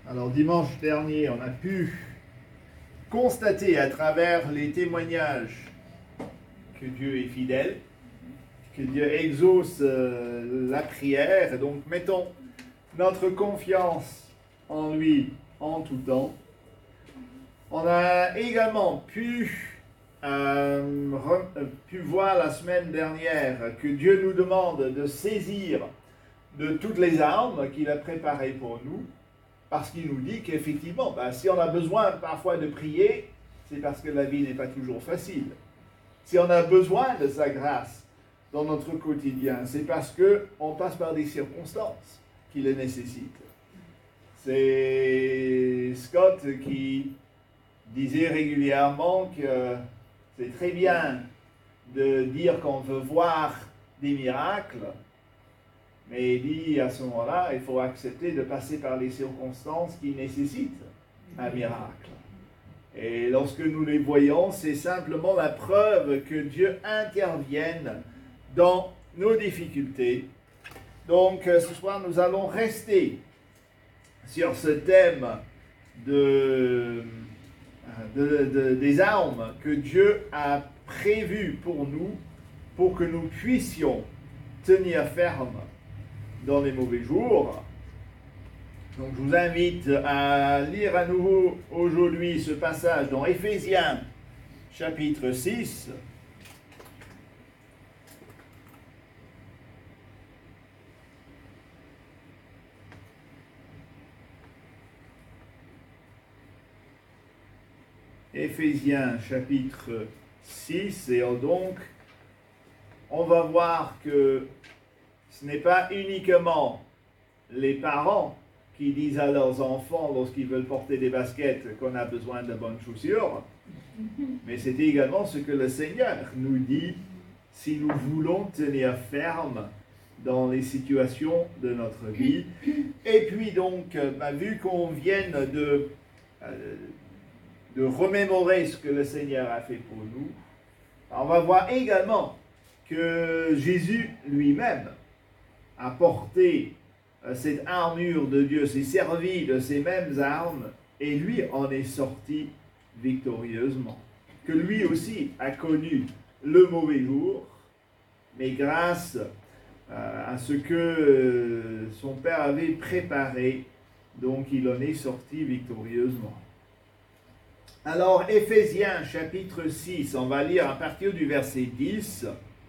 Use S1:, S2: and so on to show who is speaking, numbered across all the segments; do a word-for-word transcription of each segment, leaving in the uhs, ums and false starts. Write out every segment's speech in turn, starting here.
S1: Alors dimanche dernier, on a pu constater à travers les témoignages que Dieu est fidèle, que Dieu exauce euh, la prière, et donc mettons notre confiance en lui en tout temps. On a également pu, euh, re, pu voir la semaine dernière que Dieu nous demande de saisir de toutes les armes qu'il a préparées pour nous, parce qu'il nous dit qu'effectivement, ben, si on a besoin parfois de prier, c'est parce que la vie n'est pas toujours facile. Si on a besoin de sa grâce dans notre quotidien, c'est parce qu'on passe par des circonstances qui le nécessitent. C'est Scott qui disait régulièrement que c'est très bien de dire qu'on veut voir des miracles, mais il dit à ce moment-là, il faut accepter de passer par les circonstances qui nécessitent un miracle. Et lorsque nous les voyons, c'est simplement la preuve que Dieu intervienne dans nos difficultés. Donc ce soir, nous allons rester sur ce thème de, de, de, des armes que Dieu a prévues pour nous, pour que nous puissions tenir ferme dans les mauvais jours. Donc je vous invite à lire à nouveau aujourd'hui ce passage dans Éphésiens chapitre six. Éphésiens chapitre six, et donc on va voir que ce n'est pas uniquement les parents qui disent à leurs enfants lorsqu'ils veulent porter des baskets qu'on a besoin de bonnes chaussures, mais c'est également ce que le Seigneur nous dit si nous voulons tenir ferme dans les situations de notre vie. Et puis donc, bah, vu qu'on vient de, euh, de remémorer ce que le Seigneur a fait pour nous, on va voir également que Jésus lui-même a porté cette armure de Dieu, s'est servi de ces mêmes armes, et lui en est sorti victorieusement. Que lui aussi a connu le mauvais jour, mais grâce euh, à ce que euh, son Père avait préparé, donc il en est sorti victorieusement. Alors, Éphésiens chapitre six, on va lire à partir du verset dix.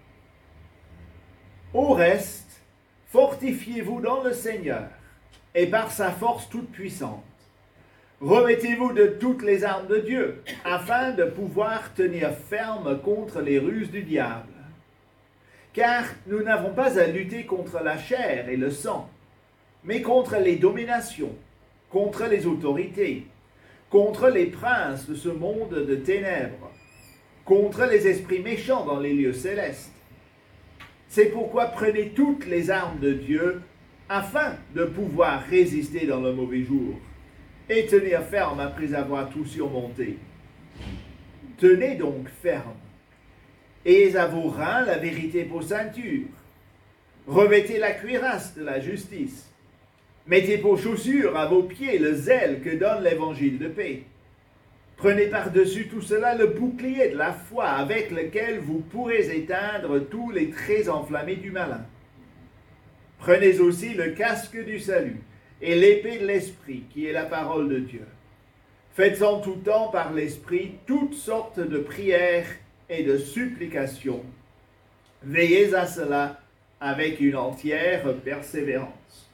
S1: Au reste, fortifiez-vous dans le Seigneur et par sa force toute puissante. Revêtez-vous de toutes les armes de Dieu, afin de pouvoir tenir ferme contre les ruses du diable. Car nous n'avons pas à lutter contre la chair et le sang, mais contre les dominations, contre les autorités, contre les princes de ce monde de ténèbres, contre les esprits méchants dans les lieux célestes. C'est pourquoi prenez toutes les armes de Dieu afin de pouvoir résister dans le mauvais jour et tenir ferme après avoir tout surmonté. Tenez donc ferme. Ayez à vos reins la vérité pour ceinture. Revêtez la cuirasse de la justice. Mettez pour chaussures à vos pieds le zèle que donne l'évangile de paix. Prenez par-dessus tout cela le bouclier de la foi avec lequel vous pourrez éteindre tous les traits enflammés du malin. Prenez aussi le casque du salut et l'épée de l'esprit qui est la parole de Dieu. Faites en tout temps par l'esprit toutes sortes de prières et de supplications. Veillez à cela avec une entière persévérance.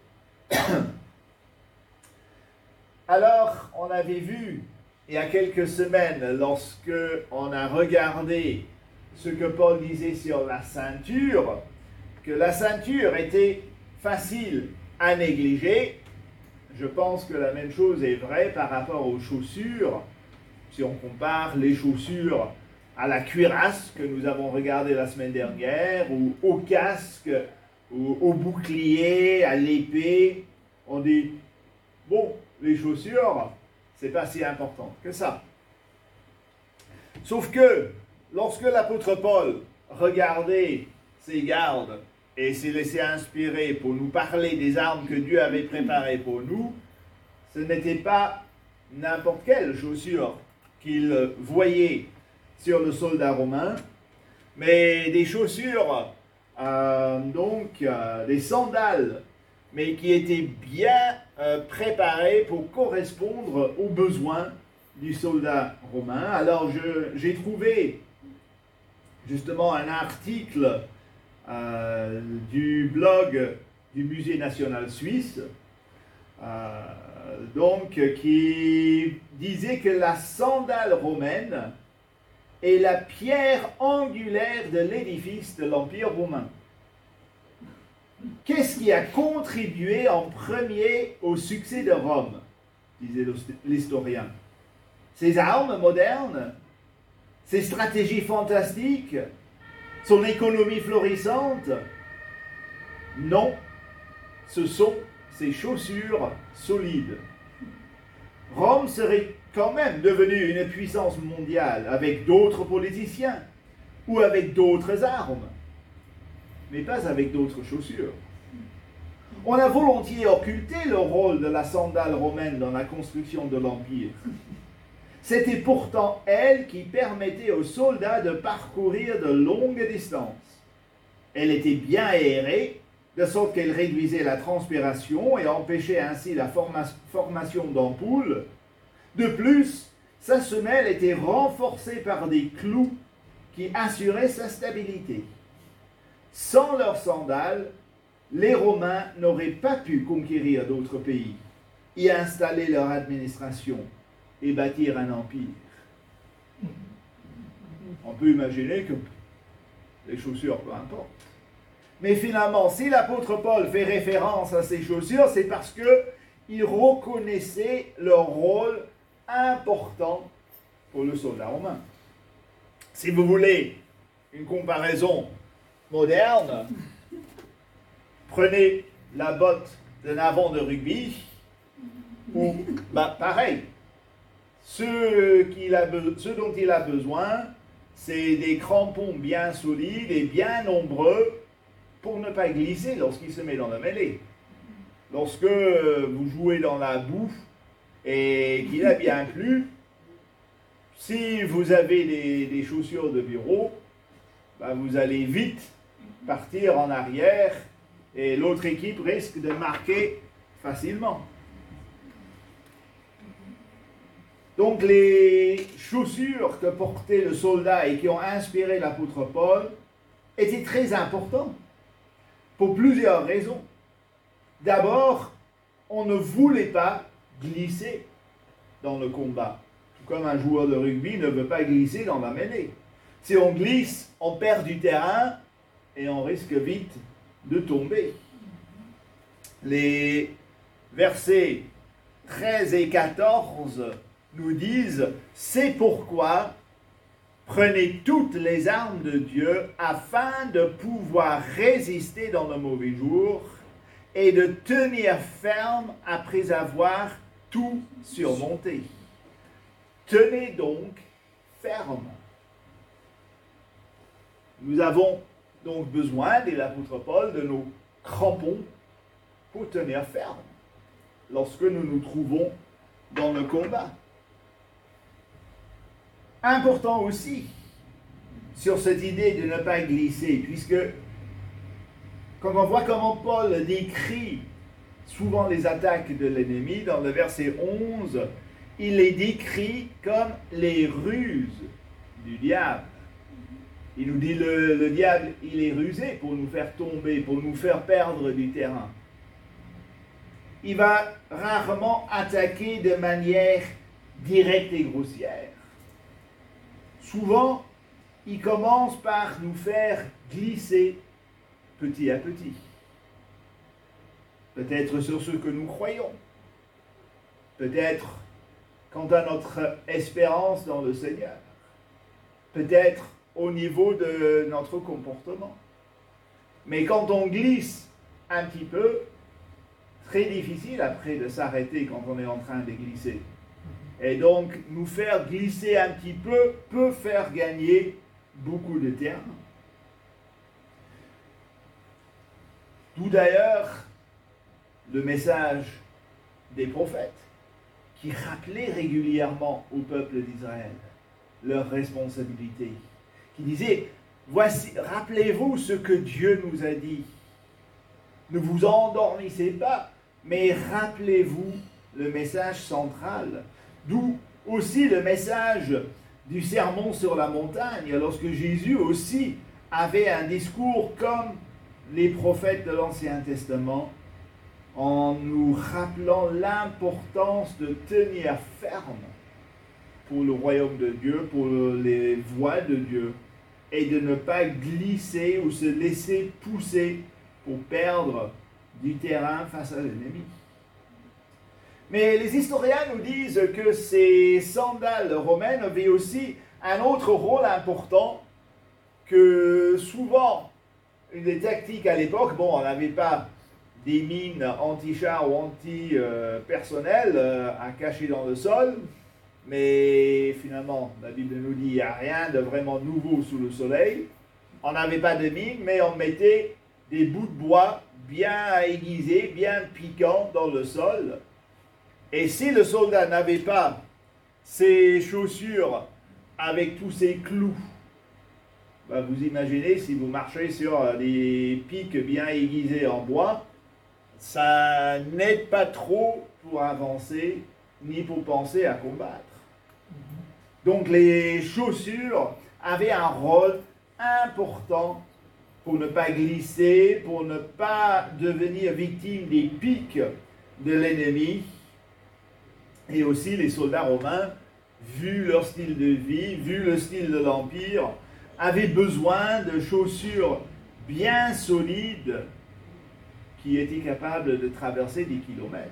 S1: Alors, on avait vu il y a quelques semaines, lorsque on a regardé ce que Paul disait sur la ceinture, que la ceinture était facile à négliger. Je pense que la même chose est vraie par rapport aux chaussures. Si on compare les chaussures à la cuirasse que nous avons regardé la semaine dernière, ou au casque, ou au bouclier, à l'épée, on dit, bon, les chaussures, c'est pas si important que ça. Sauf que, lorsque l'apôtre Paul regardait ses gardes et s'est laissé inspirer pour nous parler des armes que Dieu avait préparées pour nous, ce n'était pas n'importe quelle chaussure qu'il voyait sur le soldat romain, mais des chaussures, euh, donc euh, des sandales, mais qui étaient bien euh, préparées pour correspondre aux besoins du soldat romain. Alors je, j'ai trouvé justement un article euh, du blog du Musée national suisse, euh, donc qui disait que la sandale romaine est la pierre angulaire de l'édifice de l'Empire romain. Qu'est-ce qui a contribué en premier au succès de Rome, disait l'historien? Ses armes modernes, ses stratégies fantastiques, son économie florissante? Non, ce sont ses chaussures solides. Rome serait quand même devenue une puissance mondiale avec d'autres politiciens ou avec d'autres armes, mais pas avec d'autres chaussures. On a volontiers occulté le rôle de la sandale romaine dans la construction de l'Empire. C'était pourtant elle qui permettait aux soldats de parcourir de longues distances. Elle était bien aérée, de sorte qu'elle réduisait la transpiration et empêchait ainsi la forma- formation d'ampoules. De plus, sa semelle était renforcée par des clous qui assuraient sa stabilité. Sans leurs sandales, les Romains n'auraient pas pu conquérir d'autres pays, y installer leur administration et bâtir un empire. On peut imaginer que les chaussures, peu importe. Mais finalement, si l'apôtre Paul fait référence à ces chaussures, c'est parce qu'il reconnaissait leur rôle important pour le soldat romain. Si vous voulez une comparaison moderne, prenez la botte d'un avant de rugby, ou bah, pareil, ce, qu'il a be- ce dont il a besoin, c'est des crampons bien solides et bien nombreux pour ne pas glisser lorsqu'il se met dans la mêlée. Lorsque vous jouez dans la boue et qu'il a bien plu, si vous avez des, des chaussures de bureau, bah vous allez vite partir en arrière et l'autre équipe risque de marquer facilement. Donc les chaussures que portait le soldat et qui ont inspiré l'apôtre Paul étaient très importantes pour plusieurs raisons. D'abord, on ne voulait pas glisser dans le combat. Tout comme un joueur de rugby ne veut pas glisser dans la mêlée. Si on glisse, on perd du terrain et on risque vite de tomber. Les versets treize et quatorze nous disent « C'est pourquoi prenez toutes les armes de Dieu afin de pouvoir résister dans le mauvais jour et de tenir ferme après avoir tout surmonté. Tenez donc ferme. » Nous avons donc besoin, dit l'apôtre Paul, de nos crampons pour tenir ferme lorsque nous nous trouvons dans le combat. Important aussi sur cette idée de ne pas glisser, puisque quand on voit comment Paul décrit souvent les attaques de l'ennemi, dans le verset onze, il les décrit comme les ruses du diable. Il nous dit le, le diable, il est rusé pour nous faire tomber, pour nous faire perdre du terrain. Il va rarement attaquer de manière directe et grossière. Souvent, il commence par nous faire glisser petit à petit. Peut-être sur ce que nous croyons. Peut-être quant à notre espérance dans le Seigneur. Peut-être au niveau de notre comportement. Mais quand on glisse un petit peu, très difficile après de s'arrêter quand on est en train de glisser. Et donc, nous faire glisser un petit peu peut faire gagner beaucoup de terrain. D'où d'ailleurs le message des prophètes. qui rappelait régulièrement au peuple d'Israël leurs responsabilités, qui disait, voici, rappelez-vous ce que Dieu nous a dit. Ne vous endormissez pas, mais rappelez-vous le message central. D'où aussi le message du sermon sur la montagne, lorsque Jésus aussi avait un discours comme les prophètes de l'Ancien Testament, en nous rappelant l'importance de tenir ferme pour le royaume de Dieu, pour les voies de Dieu, et de ne pas glisser ou se laisser pousser pour perdre du terrain face à l'ennemi. Mais les historiens nous disent que ces sandales romaines avaient aussi un autre rôle important, que souvent, une des tactiques à l'époque, bon, on n'avait pas des mines anti-chars ou anti-personnel euh, à cacher dans le sol, mais finalement, la Bible nous dit qu'il n'y a rien de vraiment nouveau sous le soleil. On n'avait pas de mines, mais on mettait des bouts de bois bien aiguisés, bien piquants dans le sol. Et si le soldat n'avait pas ses chaussures avec tous ces clous, ben vous imaginez si vous marchez sur des pics bien aiguisés en bois, ça n'aide pas trop pour avancer ni pour penser à combattre. Donc les chaussures avaient un rôle important pour ne pas glisser, pour ne pas devenir victime des pics de l'ennemi. Et aussi les soldats romains, vu leur style de vie, vu le style de l'Empire, avaient besoin de chaussures bien solides qui étaient capables de traverser des kilomètres.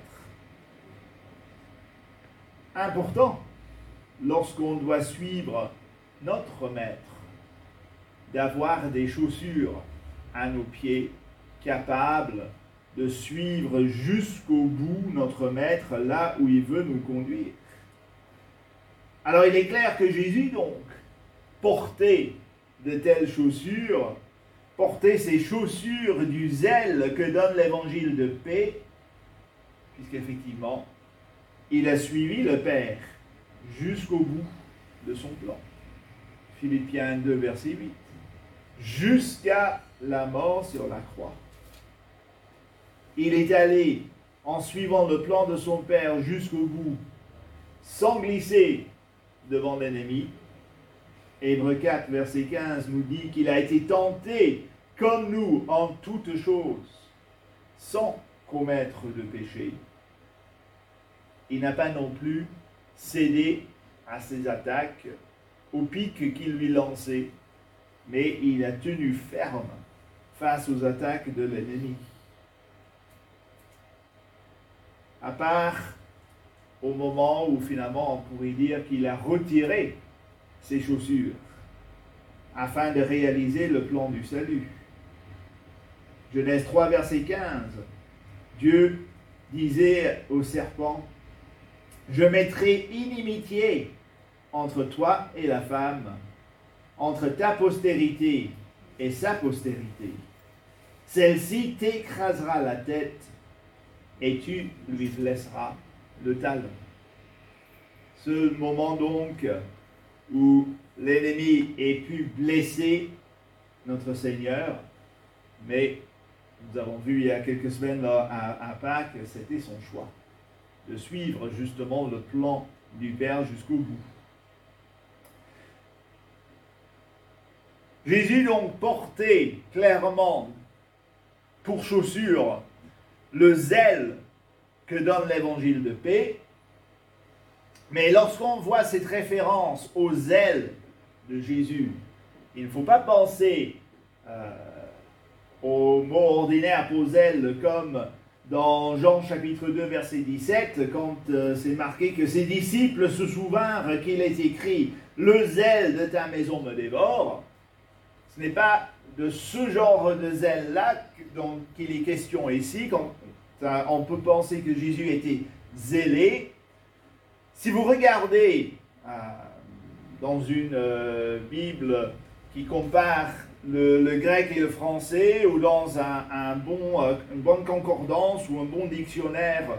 S1: Important, lorsqu'on doit suivre notre maître, d'avoir des chaussures à nos pieds capables de suivre jusqu'au bout notre maître là où il veut nous conduire. Alors il est clair que Jésus donc portait de telles chaussures, portait ces chaussures du zèle que donne l'évangile de paix, puisqu'effectivement il a suivi le Père jusqu'au bout de son plan. Philippiens deux, verset huit. Jusqu'à la mort sur la croix. Il est allé en suivant le plan de son Père jusqu'au bout, sans glisser devant l'ennemi. Hébreux quatre, verset quinze nous dit qu'il a été tenté comme nous en toutes choses, sans commettre de péché. Il n'a pas non plus cédé à ses attaques, aux pics qu'il lui lançait, mais il a tenu ferme face aux attaques de l'ennemi. À part au moment où finalement on pourrait dire qu'il a retiré ses chaussures afin de réaliser le plan du salut. Genèse trois, verset quinze. Dieu disait au serpent, « Je mettrai inimitié entre toi et la femme, entre ta postérité et sa postérité. Celle-ci t'écrasera la tête et tu lui blesseras le talon. » Ce moment donc où l'ennemi ait pu blesser notre Seigneur, mais nous avons vu il y a quelques semaines là, à, à Pâques, c'était son choix de suivre justement le plan du Père jusqu'au bout. Jésus donc portait clairement pour chaussure le zèle que donne l'évangile de paix, mais lorsqu'on voit cette référence au zèle de Jésus, il ne faut pas penser euh, au mot ordinaire pour zèle comme dans Jean chapitre deux verset dix-sept, quand euh, c'est marqué que ses disciples se souvinrent qu'il est écrit « Le zèle de ta maison me dévore ». Ce n'est pas de ce genre de zèle-là dont il est question ici, quand on peut penser que Jésus était zélé. Si vous regardez euh, dans une euh, Bible qui compare le, le grec et le français, ou dans un, un bon, euh, une bonne concordance ou un bon dictionnaire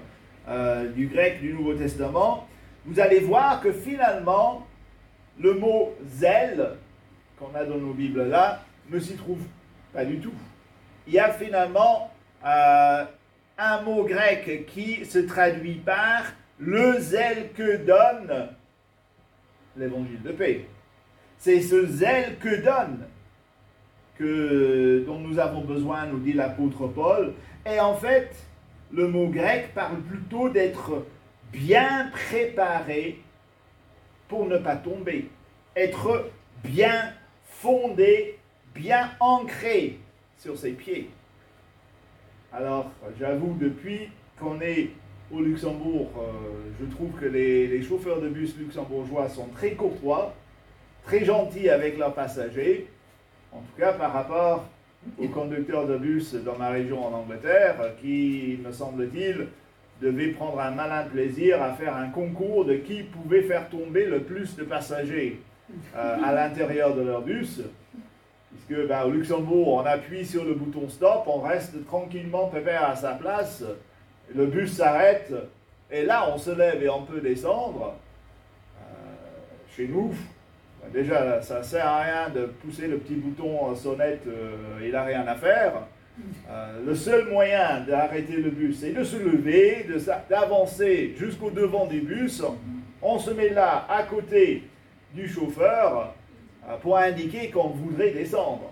S1: euh, du grec du Nouveau Testament, vous allez voir que finalement, le mot zèle, qu'on a dans nos Bibles là, ne s'y trouve pas du tout. Il y a finalement euh, un mot grec qui se traduit par le zèle que donne l'évangile de paix. C'est ce zèle que donne, que, dont nous avons besoin, nous dit l'apôtre Paul. Et en fait, le mot grec parle plutôt d'être bien préparé pour ne pas tomber. Être bien fondé, bien ancré sur ses pieds. Alors, j'avoue, depuis qu'on est au Luxembourg, euh, je trouve que les, les chauffeurs de bus luxembourgeois sont très courtois, très gentils avec leurs passagers, en tout cas par rapport aux conducteurs de bus dans ma région en Angleterre, qui, me semble-t-il, devaient prendre un malin plaisir à faire un concours de qui pouvait faire tomber le plus de passagers euh, à l'intérieur de leur bus. Puisque ben, au Luxembourg, on appuie sur le bouton stop, on reste tranquillement pépère à sa place, le bus s'arrête, et là on se lève et on peut descendre. Euh, chez nous, ben, déjà ça ne sert à rien de pousser le petit bouton sonnette, euh, il n'a rien à faire. Euh, le seul moyen d'arrêter le bus, c'est de se lever, de, d'avancer jusqu'au devant du bus. On se met là, à côté du chauffeur, pour indiquer qu'on voudrait descendre.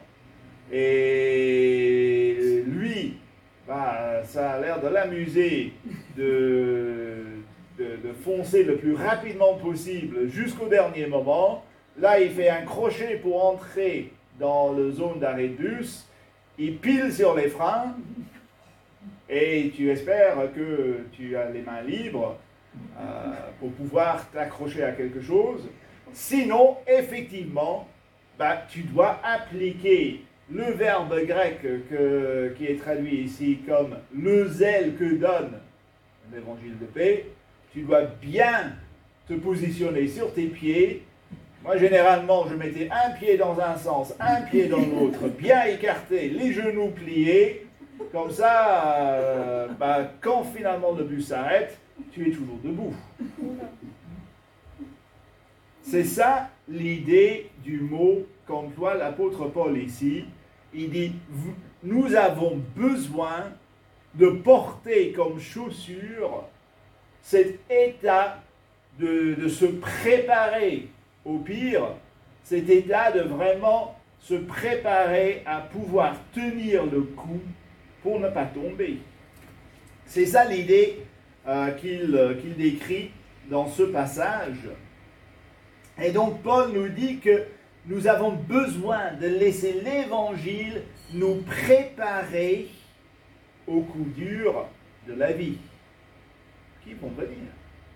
S1: Et lui, bah, ça a l'air de l'amuser de, de, de foncer le plus rapidement possible jusqu'au dernier moment. Là, il fait un crochet pour entrer dans la zone d'arrêt de bus. Il pile sur les freins et tu espères que tu as les mains libres euh, pour pouvoir t'accrocher à quelque chose. Sinon, effectivement, bah, tu dois appliquer le verbe grec que, qui est traduit ici comme le zèle que donne l'évangile de paix. Tu dois bien te positionner sur tes pieds. Moi, généralement, je mettais un pied dans un sens, un pied dans l'autre, bien écarté, les genoux pliés. Comme ça, euh, bah, quand finalement le bus s'arrête, tu es toujours debout. C'est ça l'idée du mot qu'emploie l'apôtre Paul ici. Il dit, nous avons besoin de porter comme chaussure cet état de, de se préparer au pire, cet état de vraiment se préparer à pouvoir tenir le coup pour ne pas tomber. C'est ça l'idée euh, qu'il, euh, qu'il décrit dans ce passage. Et donc Paul nous dit que nous avons besoin de laisser l'Évangile nous préparer au coup dur de la vie qui vont venir.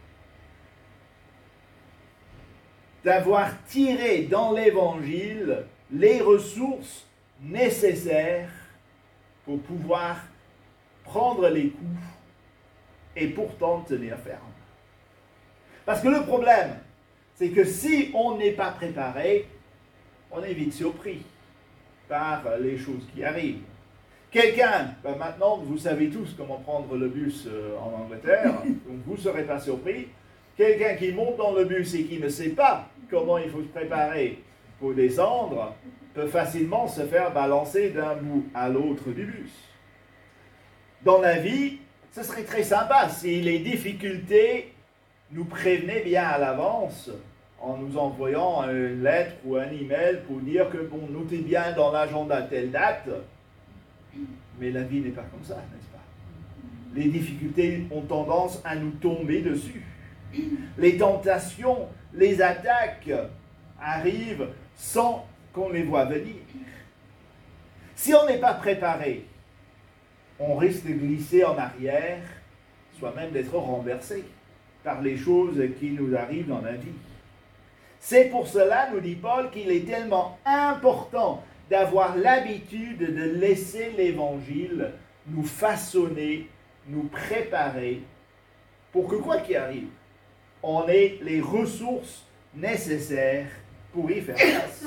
S1: D'avoir tiré dans l'Évangile les ressources nécessaires pour pouvoir prendre les coups et pourtant tenir ferme. Parce que le problème, c'est que si on n'est pas préparé, on est vite surpris par les choses qui arrivent. Quelqu'un, ben maintenant vous savez tous comment prendre le bus euh, en Angleterre, donc vous ne serez pas surpris. Quelqu'un qui monte dans le bus et qui ne sait pas comment il faut se préparer pour descendre, peut facilement se faire balancer d'un bout à l'autre du bus. Dans la vie, ce serait très sympa si les difficultés nous prévenaient bien à l'avance en nous envoyant une lettre ou un email pour dire que, bon, notez bien dans l'agenda telle date, mais la vie n'est pas comme ça, n'est-ce pas? Les difficultés ont tendance à nous tomber dessus. Les tentations, les attaques arrivent sans qu'on les voit venir. Si on n'est pas préparé, on risque de glisser en arrière, soit même d'être renversé par les choses qui nous arrivent dans la vie. C'est pour cela, nous dit Paul, qu'il est tellement important d'avoir l'habitude de laisser l'Évangile nous façonner, nous préparer, pour que quoi qu'il arrive, on ait les ressources nécessaires pour y faire face.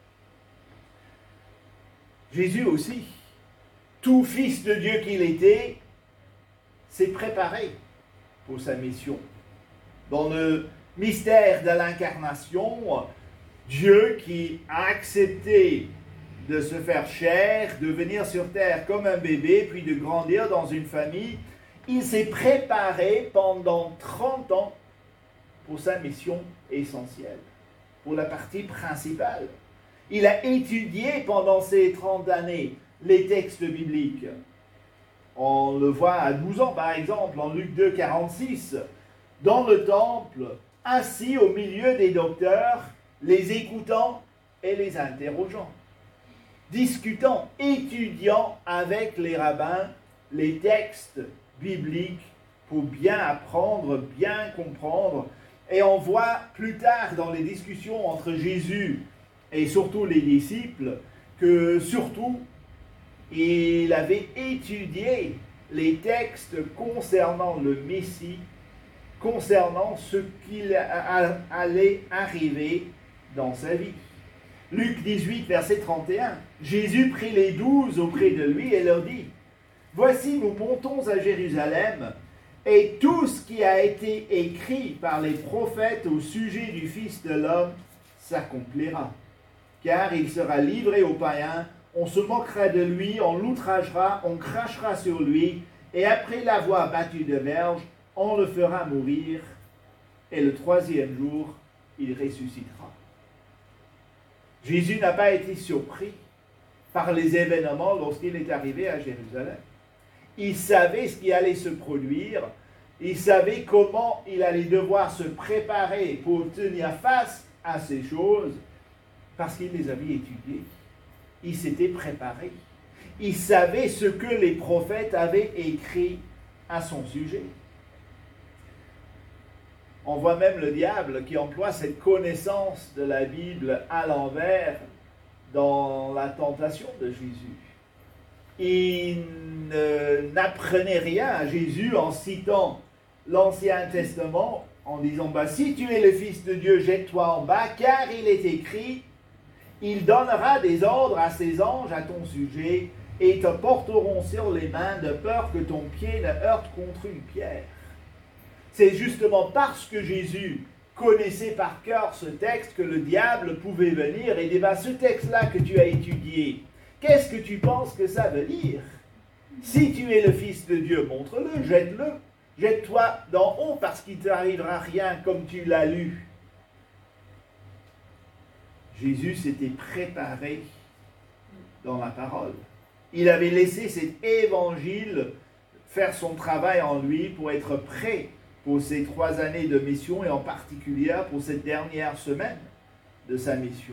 S1: Jésus aussi, tout fils de Dieu qu'il était, s'est préparé pour sa mission. Dans le mystère de l'incarnation, Dieu qui a accepté de se faire chair, de venir sur terre comme un bébé, puis de grandir dans une famille, il s'est préparé pendant trente ans pour sa mission essentielle, pour la partie principale. Il a étudié pendant ces trente années les textes bibliques. On le voit à douze ans, par exemple, en Luc deux, quarante-six, dans le temple, assis au milieu des docteurs, les écoutant et les interrogeant, discutant, étudiant avec les rabbins les textes bibliques pour bien apprendre, bien comprendre. Et on voit plus tard dans les discussions entre Jésus et surtout les disciples que surtout il avait étudié les textes concernant le Messie, concernant ce qu'il allait arriver dans sa vie. Luc dix-huit, verset trente et un. Jésus prit les douze auprès de lui et leur dit: « Voici, nous montons à Jérusalem, et tout ce qui a été écrit par les prophètes au sujet du Fils de l'homme s'accomplira. Car il sera livré aux païens, on se moquera de lui, on l'outragera, on crachera sur lui, et après l'avoir battu de verge, on le fera mourir, et le troisième jour, il ressuscitera. » Jésus n'a pas été surpris par les événements lorsqu'il est arrivé à Jérusalem. Il savait ce qui allait se produire, il savait comment il allait devoir se préparer pour tenir face à ces choses, parce qu'il les avait étudiées. Il s'était préparé. Il savait ce que les prophètes avaient écrit à son sujet. On voit même le diable qui emploie cette connaissance de la Bible à l'envers dans la tentation de Jésus. Il n'apprenait rien à Jésus en citant l'Ancien Testament, en disant bah, « Si tu es le Fils de Dieu, jette-toi en bas, car il est écrit, il donnera des ordres à ses anges à ton sujet, et te porteront sur les mains de peur que ton pied ne heurte contre une pierre. » C'est justement parce que Jésus connaissait par cœur ce texte que le diable pouvait venir et dire bah, « Ce texte-là que tu as étudié, qu'est-ce que tu penses que ça veut dire? Si tu es le Fils de Dieu, montre-le, jette-le. Jette-toi d'en haut parce qu'il ne t'arrivera rien comme tu l'as lu. » Jésus s'était préparé dans la parole. Il avait laissé cet évangile faire son travail en lui pour être prêt pour ces trois années de mission et en particulier pour cette dernière semaine de sa mission.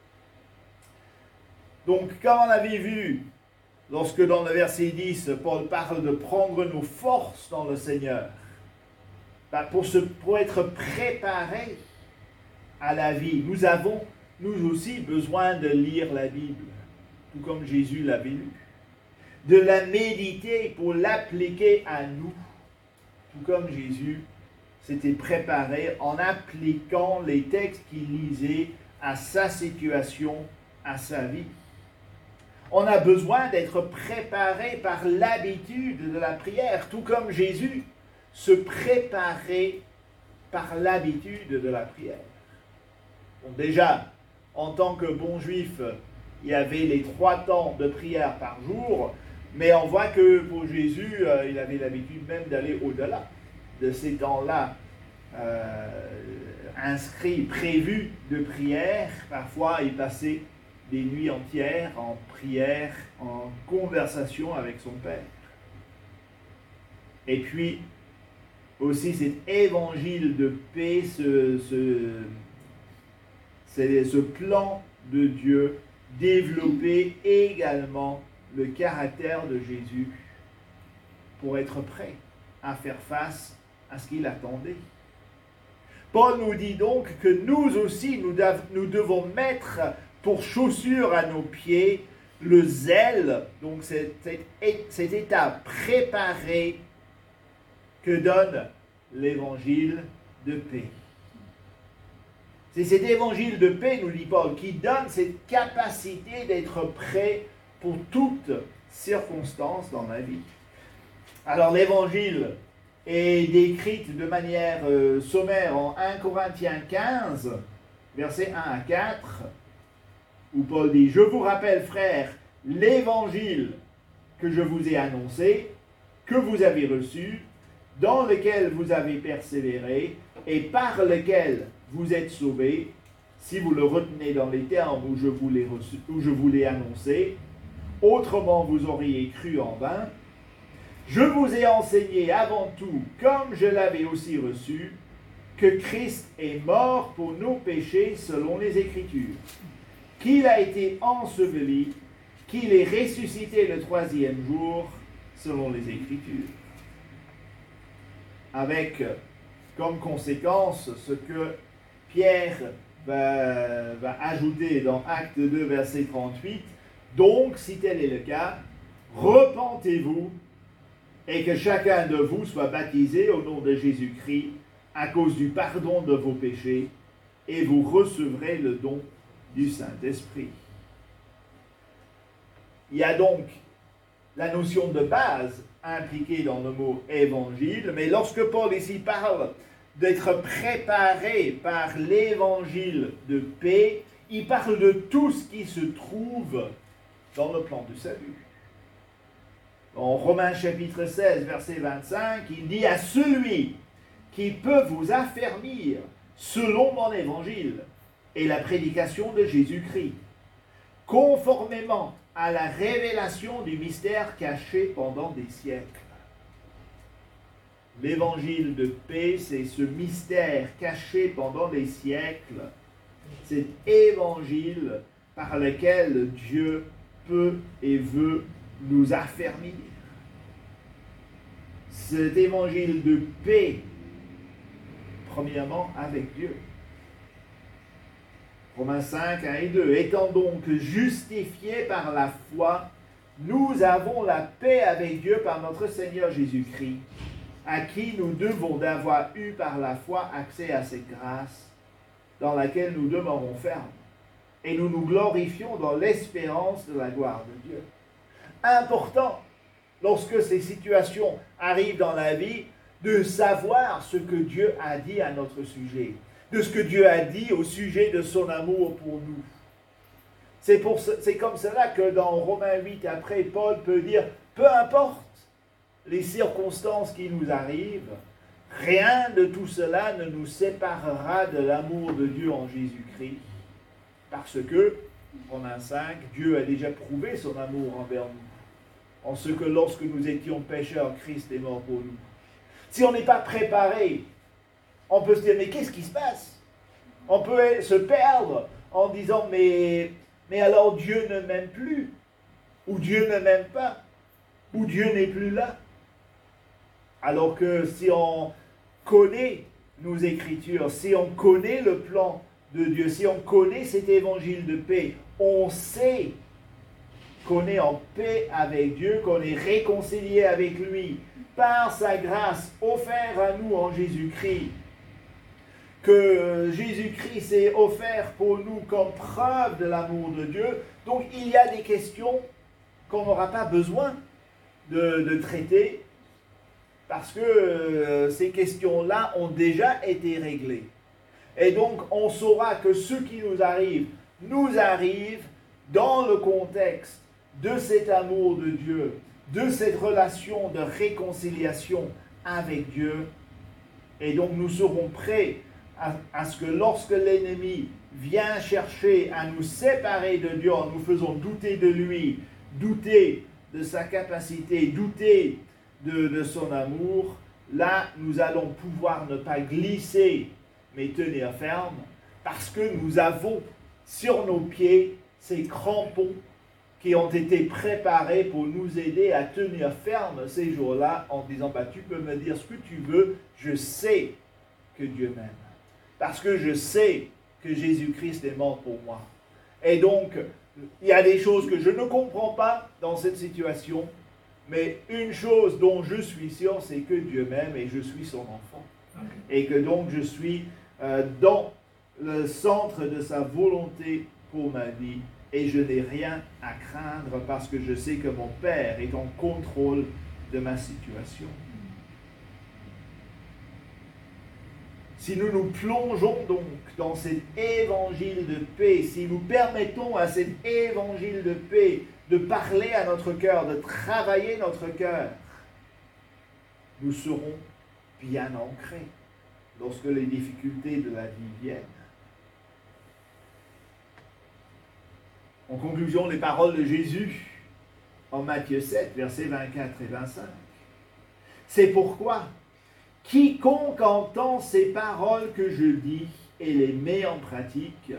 S1: Donc, comme on avait vu, lorsque dans le verset dix, Paul parle de prendre nos forces dans le Seigneur, bah pour, se, pour être préparés à la vie, nous avons, nous aussi, besoin de lire la Bible, tout comme Jésus l'avait lu, de la méditer pour l'appliquer à nous, tout comme Jésus s'était préparé en appliquant les textes qu'il lisait à sa situation, à sa vie. On a besoin d'être préparé par l'habitude de la prière, tout comme Jésus se préparait par l'habitude de la prière. Bon, déjà, en tant que bon juif, il y avait les trois temps de prière par jour, mais on voit que pour Jésus, euh, il avait l'habitude même d'aller au-delà de ces temps-là euh, inscrits, prévus de prière. Parfois, il passait des nuits entières en prière, en conversation avec son Père. Et puis, aussi cet évangile de paix, ce, ce, ce plan de Dieu, développer également le caractère de Jésus pour être prêt à faire face à ce qu'il attendait. Paul nous dit donc que nous aussi, nous, dev, nous devons mettre pour chaussure à nos pieds le zèle, donc cet, cet état préparé que donne l'évangile de paix. C'est cet évangile de paix, nous dit Paul, qui donne cette capacité d'être prêt pour toutes circonstances dans la vie. Alors l'évangile est décrite de manière euh, sommaire en un Corinthiens quinze, versets un à quatre, où Paul dit « Je vous rappelle, frères, l'évangile que je vous ai annoncé, que vous avez reçu, dans lequel vous avez persévéré et par lequel vous êtes sauvés, si vous le retenez dans les termes où je vous l'ai reçu, où je vous l'ai annoncé, autrement vous auriez cru en vain. Je vous ai enseigné avant tout, comme je l'avais aussi reçu, que Christ est mort pour nos péchés selon les Écritures, qu'il a été enseveli, qu'il est ressuscité le troisième jour selon les Écritures. » Avec comme conséquence ce que Pierre va, va ajouter dans Acte deux, verset trente-huit. « Donc, si tel est le cas, repentez-vous et que chacun de vous soit baptisé au nom de Jésus-Christ à cause du pardon de vos péchés, et vous recevrez le don du Saint-Esprit. » Il y a donc la notion de base impliquée dans le mot évangile, mais lorsque Paul ici parle d'être préparé par l'évangile de paix, il parle de tout ce qui se trouve dans le plan du salut. Dans Romains chapitre seize, verset vingt-cinq, il dit « À celui qui peut vous affermir selon mon évangile et la prédication de Jésus-Christ, conformément à la révélation du mystère caché pendant des siècles. » L'évangile de paix, c'est ce mystère caché pendant des siècles, cet évangile par lequel Dieu peut et veut nous affermir. Cet évangile de paix, premièrement avec Dieu. Romains cinq, un et deux. Étant donc justifiés par la foi, nous avons la paix avec Dieu par notre Seigneur Jésus-Christ, à qui nous devons d'avoir eu par la foi accès à cette grâce dans laquelle nous demeurons fermes. Et nous nous glorifions dans l'espérance de la gloire de Dieu. Important, lorsque ces situations arrivent dans la vie, de savoir ce que Dieu a dit à notre sujet, de ce que Dieu a dit au sujet de son amour pour nous. C'est, pour, c'est comme cela que dans Romains huit, après, Paul peut dire, peu importe les circonstances qui nous arrivent, rien de tout cela ne nous séparera de l'amour de Dieu en Jésus-Christ. Parce que, Romains cinq, Dieu a déjà prouvé son amour envers nous, en ce que lorsque nous étions pécheurs, Christ est mort pour nous. Si on n'est pas préparé, on peut se dire, mais qu'est-ce qui se passe? On peut se perdre en disant, mais, mais alors Dieu ne m'aime plus, ou Dieu ne m'aime pas, ou Dieu n'est plus là. Alors que si on connaît nos Écritures, si on connaît le plan de Dieu, si on connaît cet évangile de paix, on sait qu'on est en paix avec Dieu, qu'on est réconcilié avec lui par sa grâce offerte à nous en Jésus-Christ, que Jésus-Christ s'est offert pour nous comme preuve de l'amour de Dieu. Donc il y a des questions qu'on n'aura pas besoin de, de traiter, parce que euh, ces questions-là ont déjà été réglées. Et donc on saura que ce qui nous arrive, nous arrive dans le contexte de cet amour de Dieu, de cette relation de réconciliation avec Dieu. Et donc nous serons prêts à, à ce que lorsque l'ennemi vient chercher à nous séparer de Dieu en nous faisant douter de lui, douter de sa capacité, douter de, de son amour, là nous allons pouvoir ne pas glisser mais tenir ferme, parce que nous avons sur nos pieds ces crampons qui ont été préparés pour nous aider à tenir ferme ces jours-là en disant, bah, tu peux me dire ce que tu veux, je sais que Dieu m'aime. Parce que je sais que Jésus-Christ est mort pour moi. Et donc, il y a des choses que je ne comprends pas dans cette situation, mais une chose dont je suis sûr, c'est que Dieu m'aime et je suis son enfant. Et que donc je suis euh, dans le centre de sa volonté pour ma vie. Et je n'ai rien à craindre parce que je sais que mon Père est en contrôle de ma situation. Si nous nous plongeons donc dans cet évangile de paix, si nous permettons à cet évangile de paix de parler à notre cœur, de travailler notre cœur, nous serons bien ancrés lorsque les difficultés de la vie viennent. En conclusion, les paroles de Jésus en Matthieu sept, versets vingt-quatre et vingt-cinq. C'est pourquoi quiconque entend ces paroles que je dis et les met en pratique,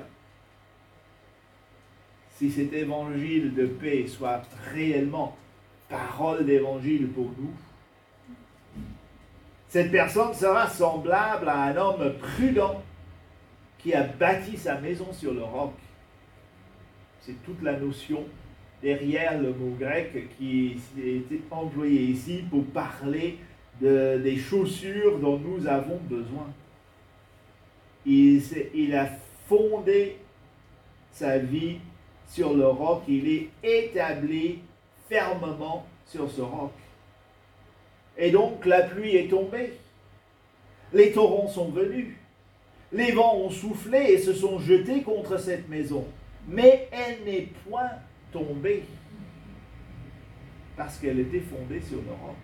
S1: si cet évangile de paix soit réellement parole d'évangile pour nous, cette personne sera semblable à un homme prudent qui a bâti sa maison sur le roc. C'est toute la notion derrière le mot grec qui a été employé ici pour parler de, des chaussures dont nous avons besoin. Il, il a fondé sa vie sur le roc, il est établi fermement sur ce roc. Et donc la pluie est tombée, les torrents sont venus, les vents ont soufflé et se sont jetés contre cette maison, mais elle n'est point tombée parce qu'elle était fondée sur le roc.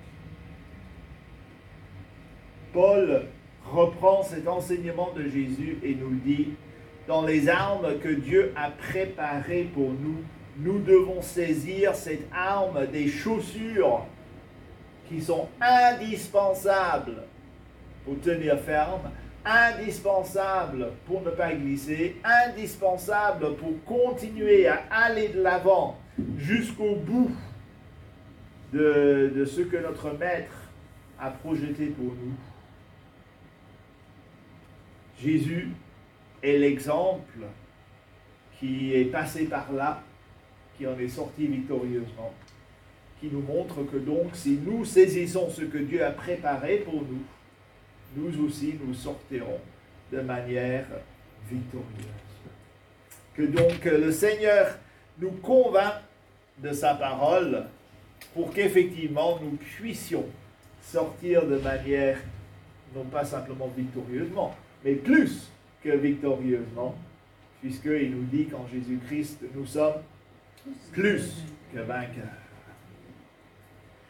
S1: Paul reprend cet enseignement de Jésus et nous le dit, dans les armes que Dieu a préparées pour nous, nous devons saisir cette arme des chaussures qui sont indispensables pour tenir ferme, indispensables pour ne pas glisser, indispensables pour continuer à aller de l'avant jusqu'au bout de, de ce que notre Maître a projeté pour nous. Jésus est l'exemple qui est passé par là, qui en est sorti victorieusement, qui nous montre que donc si nous saisissons ce que Dieu a préparé pour nous, nous aussi nous sortirons de manière victorieuse. Que donc le Seigneur nous convainc de sa parole pour qu'effectivement nous puissions sortir de manière non pas simplement victorieusement, mais plus que victorieusement, puisqu'il nous dit qu'en Jésus-Christ, nous sommes plus que vainqueurs.